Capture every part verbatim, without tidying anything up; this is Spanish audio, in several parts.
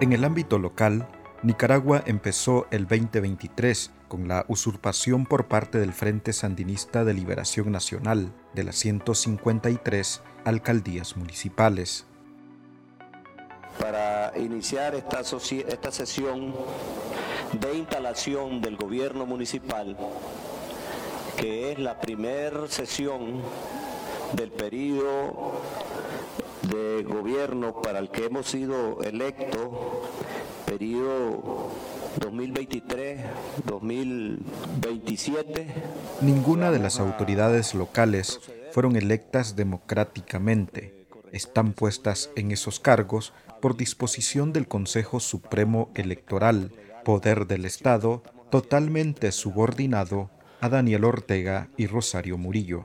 En el ámbito local, Nicaragua empezó el veinte veintitrés con la usurpación por parte del Frente Sandinista de Liberación Nacional de las ciento cincuenta y tres alcaldías municipales. Para iniciar esta, esta sesión de instalación del gobierno municipal, que es la primera sesión del periodo de gobierno para el que hemos sido electos, periodo dos mil veintitrés dos mil veintisiete. Ninguna de las autoridades locales fueron electas democráticamente. Están puestas en esos cargos por disposición del Consejo Supremo Electoral, poder del Estado totalmente subordinado a Daniel Ortega y Rosario Murillo.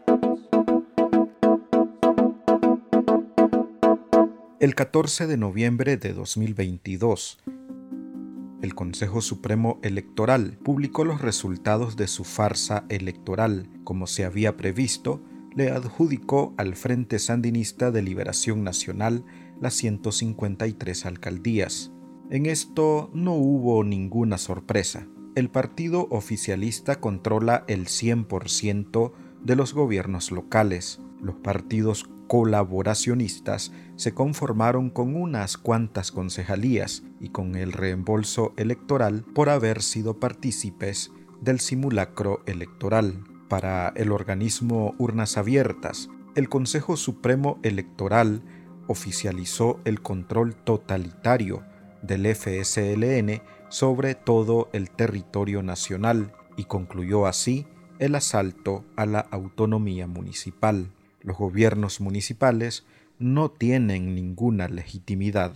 El catorce de noviembre de dos mil veintidós, el Consejo Supremo Electoral publicó los resultados de su farsa electoral. Como se había previsto, le adjudicó al Frente Sandinista de Liberación Nacional las ciento cincuenta y tres alcaldías. En esto no hubo ninguna sorpresa. El partido oficialista controla el cien por ciento de los gobiernos locales. Los partidos colaboracionistas se conformaron con unas cuantas concejalías y con el reembolso electoral por haber sido partícipes del simulacro electoral. Para el organismo Urnas Abiertas, el Consejo Supremo Electoral oficializó el control totalitario del F S L N sobre todo el territorio nacional y concluyó así el asalto a la autonomía municipal. Los gobiernos municipales no tienen ninguna legitimidad.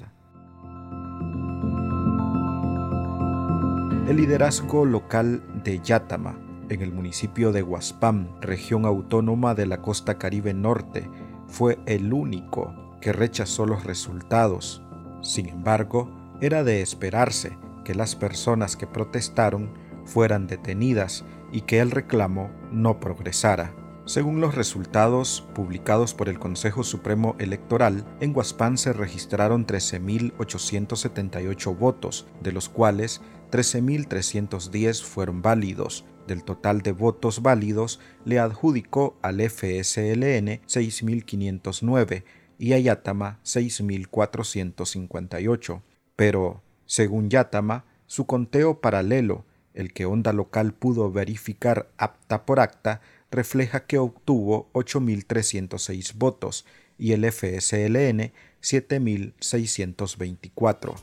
El liderazgo local de Yátama, en el municipio de Huaspán, región autónoma de la costa Caribe Norte, fue el único que rechazó los resultados. Sin embargo, era de esperarse que las personas que protestaron fueran detenidas y que el reclamo no progresara. Según los resultados publicados por el Consejo Supremo Electoral, en Huaspán se registraron trece mil ochocientos setenta y ocho votos, de los cuales trece mil trescientos diez fueron válidos. Del total de votos válidos, le adjudicó al F S L N seis mil quinientos nueve y a Yátama seis mil cuatrocientos cincuenta y ocho. Pero, según Yátama, su conteo paralelo, el que Onda Local pudo verificar acta por acta, refleja que obtuvo ocho mil trescientos seis votos y el F S L N siete mil seiscientos veinticuatro.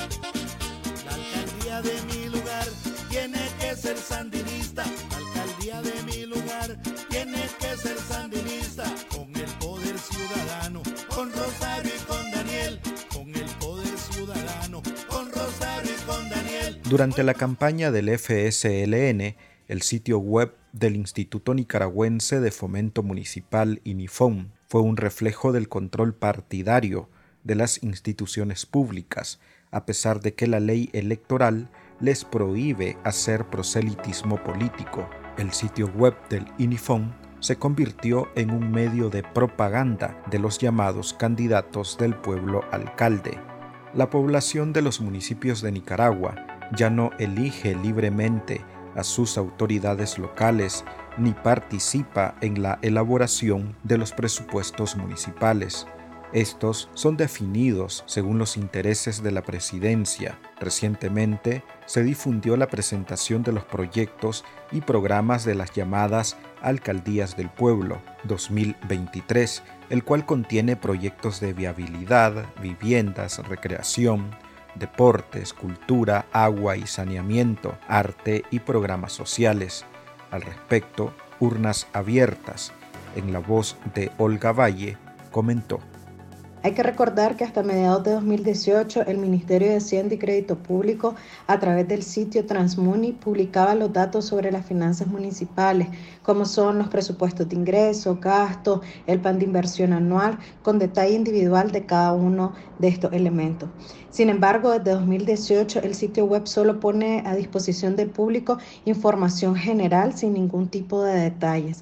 La alcaldía de mi lugar tiene que ser sandinista. La alcaldía de mi lugar tiene que ser sandinista. Con el poder ciudadano, con Rosario y con Daniel. Con el poder ciudadano, con Rosario y con Daniel. Durante la campaña del F S L N, el sitio web del Instituto Nicaragüense de Fomento Municipal INIFOM fue un reflejo del control partidario de las instituciones públicas, a pesar de que la ley electoral les prohíbe hacer proselitismo político. El sitio web del INIFOM se convirtió en un medio de propaganda de los llamados candidatos del pueblo alcalde. La población de los municipios de Nicaragua ya no elige libremente a sus autoridades locales ni participa en la elaboración de los presupuestos municipales. Estos son definidos según los intereses de la presidencia. Recientemente se difundió la presentación de los proyectos y programas de las llamadas Alcaldías del Pueblo dos mil veintitrés, el cual contiene proyectos de viabilidad, viviendas, recreación, deportes, cultura, agua y saneamiento, arte y programas sociales. Al respecto, Urnas Abiertas, en la voz de Olga Valle, comentó: Hay que recordar que hasta mediados de dos mil dieciocho el Ministerio de Hacienda y Crédito Público, a través del sitio Transmuni, publicaba los datos sobre las finanzas municipales, como son los presupuestos de ingresos, gastos, el plan de inversión anual, con detalle individual de cada uno de estos elementos. Sin embargo, desde dos mil dieciocho el sitio web solo pone a disposición del público información general sin ningún tipo de detalles.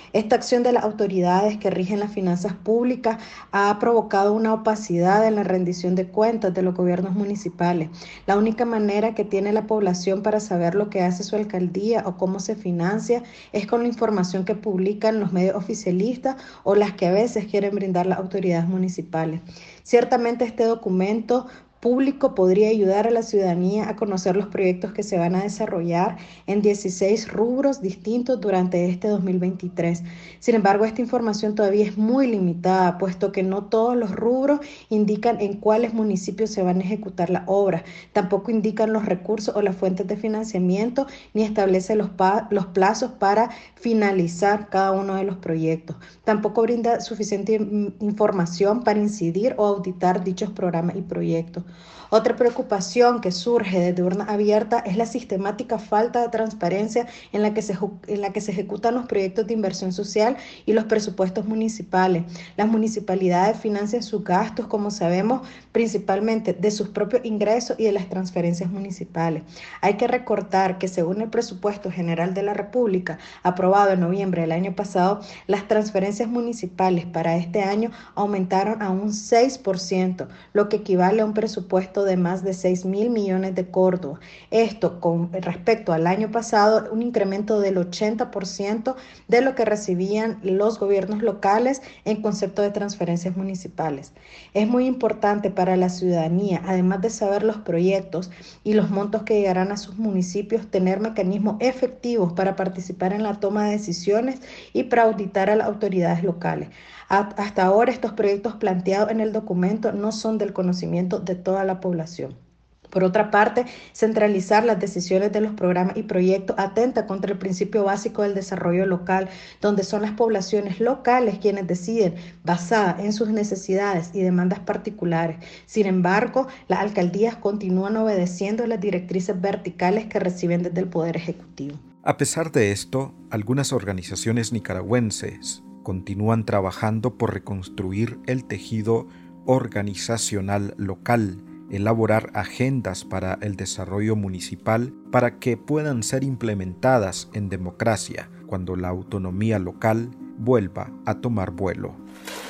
Esta acción de las autoridades que rigen las finanzas públicas ha provocado una opacidad en la rendición de cuentas de los gobiernos municipales. La única manera que tiene la población para saber lo que hace su alcaldía o cómo se financia es con la información que publican los medios oficialistas o las que a veces quieren brindar las autoridades municipales. Ciertamente este documento público podría ayudar a la ciudadanía a conocer los proyectos que se van a desarrollar en dieciséis rubros distintos durante este dos mil veintitrés. Sin embargo, esta información todavía es muy limitada, puesto que no todos los rubros indican en cuáles municipios se van a ejecutar las obras. Tampoco indican los recursos o las fuentes de financiamiento, ni establece los, los plazos para finalizar cada uno de los proyectos. Tampoco brinda suficiente información para incidir o auditar dichos programas y proyectos. Otra preocupación que surge desde Urna Abierta es la sistemática falta de transparencia en la que se, en la que se ejecutan los proyectos de inversión social y los presupuestos municipales. Las municipalidades financian sus gastos, como sabemos, principalmente de sus propios ingresos y de las transferencias municipales. Hay que recordar que según el presupuesto general de la República, aprobado en noviembre del año pasado, las transferencias municipales para este año aumentaron a un seis por ciento, lo que equivale a un presupuesto de más de seis mil millones de córdobas. Esto con respecto al año pasado, un incremento del ochenta por ciento de lo que recibían los gobiernos locales en concepto de transferencias municipales. Es muy importante para la ciudadanía, además de saber los proyectos y los montos que llegarán a sus municipios, tener mecanismos efectivos para participar en la toma de decisiones y para auditar a las autoridades locales. Hasta ahora estos proyectos planteados en el documento no son del conocimiento de toda la población. Por otra parte, centralizar las decisiones de los programas y proyectos atenta contra el principio básico del desarrollo local, donde son las poblaciones locales quienes deciden, basada en sus necesidades y demandas particulares. Sin embargo, las alcaldías continúan obedeciendo las directrices verticales que reciben desde el Poder Ejecutivo. A pesar de esto, algunas organizaciones nicaragüenses continúan trabajando por reconstruir el tejido organizacional local, elaborar agendas para el desarrollo municipal para que puedan ser implementadas en democracia cuando la autonomía local vuelva a tomar vuelo.